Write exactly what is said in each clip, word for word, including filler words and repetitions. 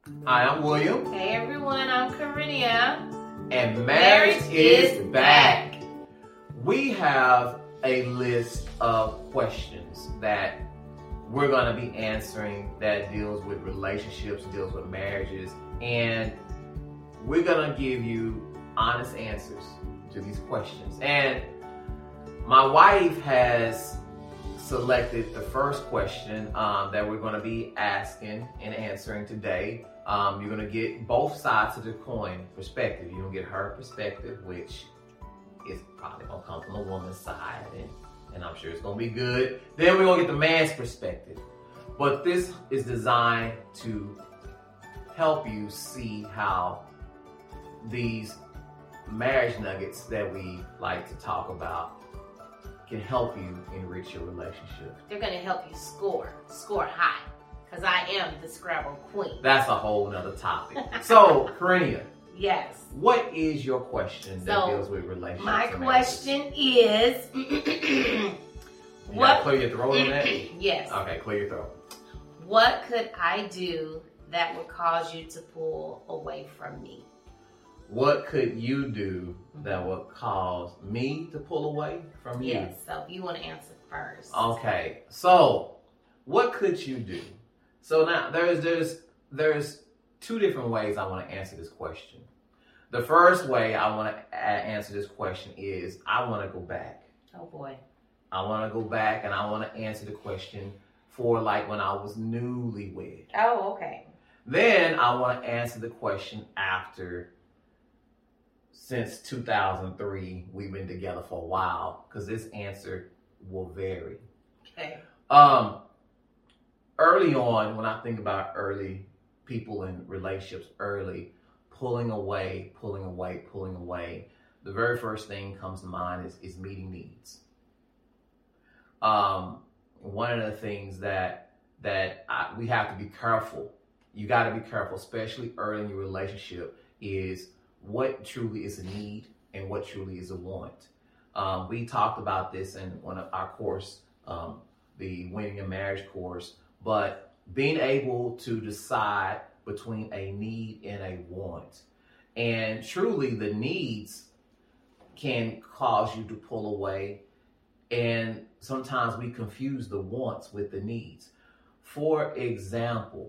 Hi, I'm William. Hey everyone, I'm Carinia. And Marriage, Marriage is is back. back. We have a list of questions that we're going to be answering that deals with relationships, deals with marriages, and we're going to give you honest answers to these questions. And my wife has selected the first question um, that we're going to be asking and answering today. Um, you're going to get both sides of the coin perspective. You're going to get her perspective, which is probably going to come from a woman's side, and, and I'm sure it's going to be good. Then we're going to get the man's perspective. But this is designed to help you see how these marriage nuggets that we like to talk about can help you enrich your relationship. They're going to help you score, score high, because I am the Scrabble queen. That's a whole nother topic. So, Carinia, Yes. what is your question that So, deals with relationships? My and marriages? question is, You what? gotta clear your throat on that? Yes. Okay, clear your throat. What could I do that would cause you to pull away from me? What could you do that would cause me to pull away from you? Yes. So if you want to answer first. Okay, so what could you do? So now there's there's there's two different ways I want to answer this question. The first way I want to answer this question is I want to go back. Oh boy. I want to go back and I want to answer the question for like when I was newlywed. Oh, okay. Then I want to answer the question after, since two thousand three, we've been together for a while, because this answer will vary. Okay. Um, early on, when I think about early people in relationships, early, pulling away, pulling away, pulling away, the very first thing comes to mind is, is meeting needs. Um, one of the things that that I, we have to be careful, you got to be careful, especially early in your relationship, is what truly is a need and what truly is a want. Um, we talked about this in one of our course, um, the Winning a Marriage course, but being able to decide between a need and a want. And truly the needs can cause you to pull away, and sometimes we confuse the wants with the needs. For example,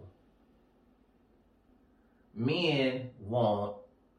men want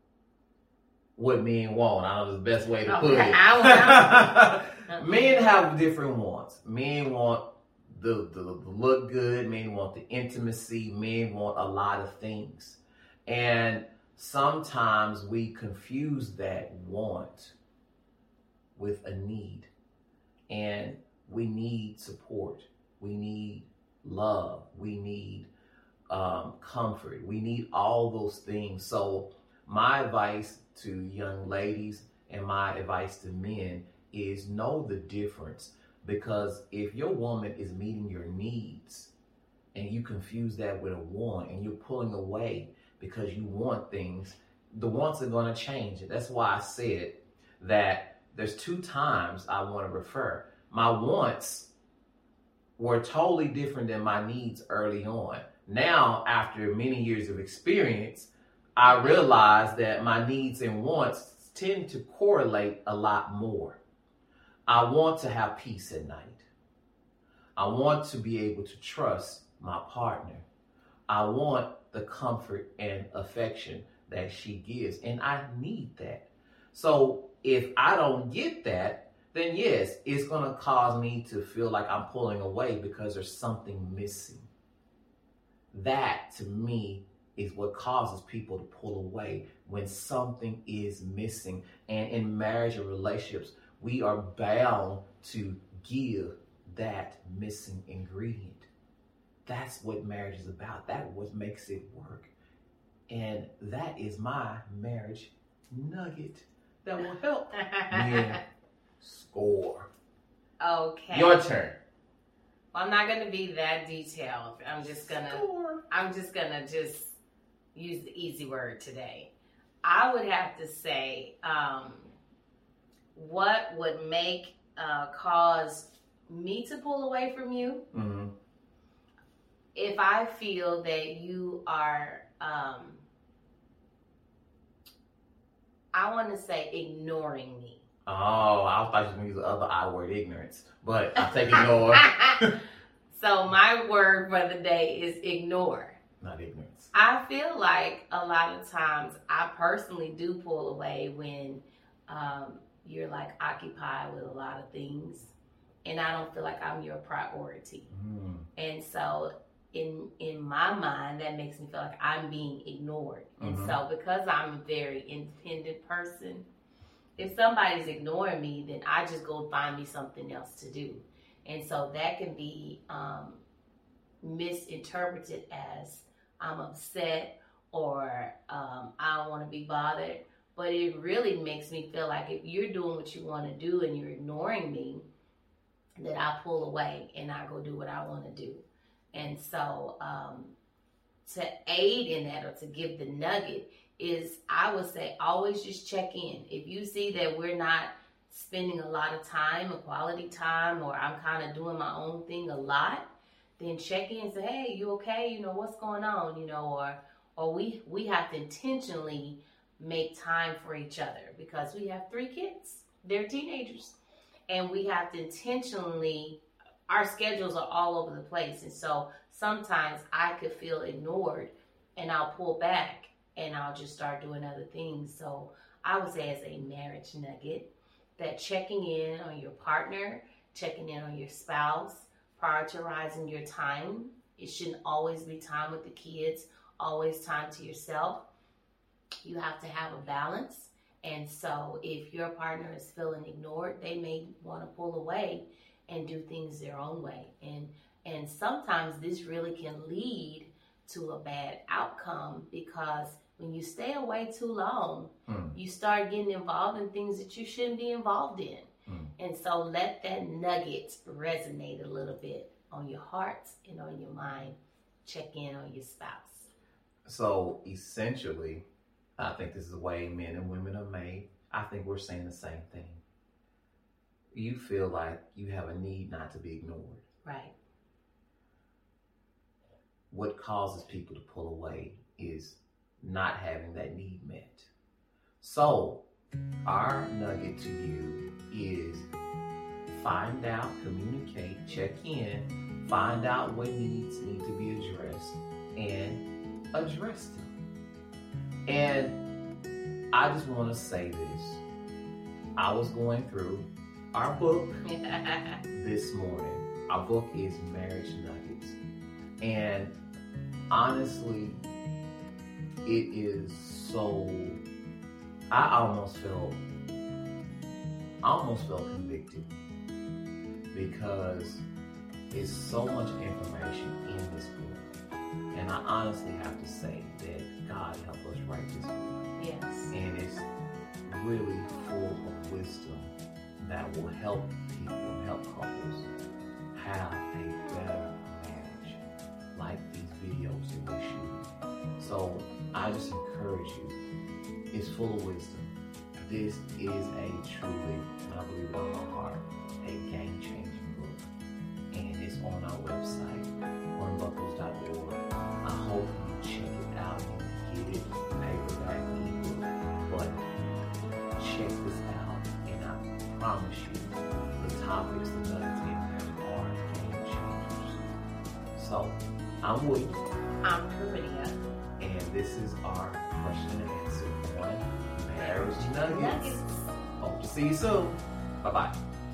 what men want. I don't know the best way to put Okay, it. I Men have different wants. Men want the, the, the look good. Men want the intimacy. Men want a lot of things. And sometimes we confuse that want with a need. And we need support. We need love. We need um, comfort. We need all those things. So my advice to young ladies and my advice to men is know the difference. Because if your woman is meeting your needs and you confuse that with a want and you're pulling away because you want things, the wants are going to change. That's why I said that there's two times I want to refer. My wants were totally different than my needs early on. Now, after many years of experience, I realize that my needs and wants tend to correlate a lot more. I want to have peace at night. I want to be able to trust my partner. I want the comfort and affection that she gives, and I need that. So if I don't get that, then yes, it's going to cause me to feel like I'm pulling away because there's something missing. That, to me, is what causes people to pull away, when something is missing. And in marriage and relationships, we are bound to give that missing ingredient. That's what marriage is about. That's what makes it work. And that is my marriage nugget that will help men score. Okay. Your turn. Well, I'm not going to be that detailed. I'm just going to, Score. I'm just going to just use the easy word today. I would have to say, um, what would make, uh, cause me to pull away from you? Mm-hmm. If I feel that you are um, I want to say ignoring me. Oh, I thought you were going to use the other I word, ignorance. But I take ignore. So my word for the day is ignore. Not ignorance. I feel like a lot of times I personally do pull away when um, you're like occupied with a lot of things. And I don't feel like I'm your priority. Mm. And so in in my mind, that makes me feel like I'm being ignored. Mm-hmm. And so because I'm a very independent person, if somebody's ignoring me, then I just go find me something else to do. And so that can be um, misinterpreted as I'm upset or um, I don't want to be bothered. But it really makes me feel like if you're doing what you want to do and you're ignoring me, that I pull away and I go do what I want to do. And so um, to aid in that or to give the nugget is, I would say, always just check in. If you see that we're not spending a lot of time, a quality time, or I'm kind of doing my own thing a lot, then check in and say, hey, you okay? You know, what's going on? You know, or or we, we have to intentionally make time for each other because we have three kids. They're teenagers. And we have to intentionally, our schedules are all over the place. And so sometimes I could feel ignored and I'll pull back and I'll just start doing other things. So I would say as a marriage nugget, that checking in on your partner, checking in on your spouse, prioritizing your time. It shouldn't always be time with the kids, always time to yourself. You have to have a balance. And so if your partner is feeling ignored, they may want to pull away and do things their own way. And and sometimes this really can lead to a bad outcome because when you stay away too long, mm. you start getting involved in things that you shouldn't be involved in. Mm. And so let that nugget resonate a little bit on your heart and on your mind. Check in on your spouse. So essentially, I think this is the way men and women are made. I think we're saying the same thing. You feel like you have a need not to be ignored. Right. What causes people to pull away is not having that need met. So, our nugget to you is find out, communicate, check in, find out what needs need to be addressed, and address them. And I just want to say this. I was going through our book this morning. Our book is Marriage Nuggets. And honestly, it is so, I almost felt, I almost felt convicted because it's so much information in this book. And I honestly have to say that God helped us write this book. Yes. And it's really full of wisdom that will help people and help couples have a better marriage, like these videos that we shoot. So I just encourage you, it's full of wisdom. This is a truly, and I believe it on my heart, a game-changing book. And it's on our website, warren buckles dot org. I hope you check it out and get it, paperback, ebook. But check this out, and I promise you, the topics, the nuggets in there are game changers. So, I'm Woody. I'm Corinna. And this is our question and answer on Marriage Nuggets. Nuggets. Hope to see you soon. Bye-bye.